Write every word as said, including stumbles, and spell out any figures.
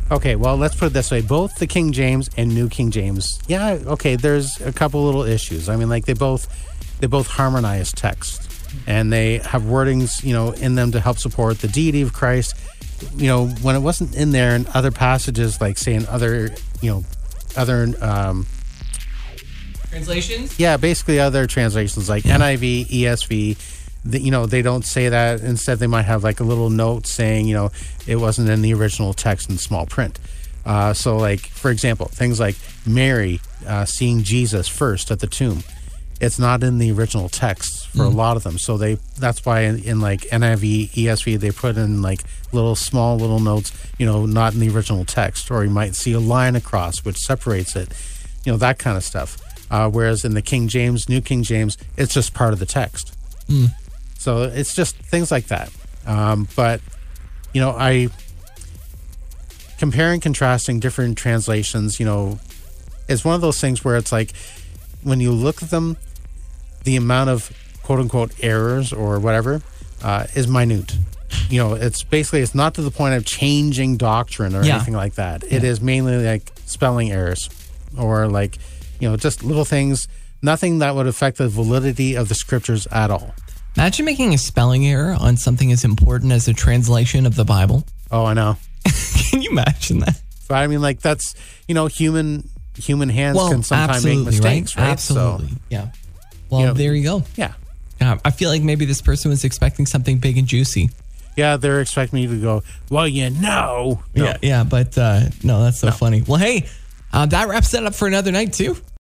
Okay, well, let's put it this way. Both the King James and New King James, yeah, okay, there's a couple little issues. I mean, like, they both they both harmonize text, and they have wordings, you know, in them to help support the deity of Christ. You know, when it wasn't in there in other passages, like, say, in other, you know, other... Um, Translations? Yeah, basically other translations, like N I V, E S V, the, you know, they don't say that. Instead, they might have like a little note saying, you know, it wasn't in the original text in small print. Uh, so, like, for example, things like Mary uh, seeing Jesus first at the tomb. It's not in the original text for mm. a lot of them. So they that's why in, in like N I V, E S V, they put in like little small little notes, you know, not in the original text. Or you might see a line across which separates it, you know, that kind of stuff. Uh, whereas in the King James, New King James, it's just part of the text. Mm. So it's just things like that. Um, but, you know, I... Comparing, contrasting different translations, you know, is one of those things where it's like, when you look at them, the amount of quote-unquote errors or whatever uh, is minute. You know, it's basically, it's not to the point of changing doctrine or yeah. anything like that. Yeah. It is mainly like spelling errors or like, you know, just little things, nothing that would affect the validity of the scriptures at all. Imagine making a spelling error on something as important as a translation of the Bible. Oh, I know. Can you imagine that? But I mean, like, that's, you know, human human hands well, can sometimes make mistakes, right? right? Absolutely, so, yeah. Well, you know, there you go. Yeah. Uh, I feel like maybe this person was expecting something big and juicy. Yeah, they're expecting me to go, well, you know. No. Yeah, yeah, but uh, no, that's so no. funny. Well, hey, uh, that wraps that up for another night, too.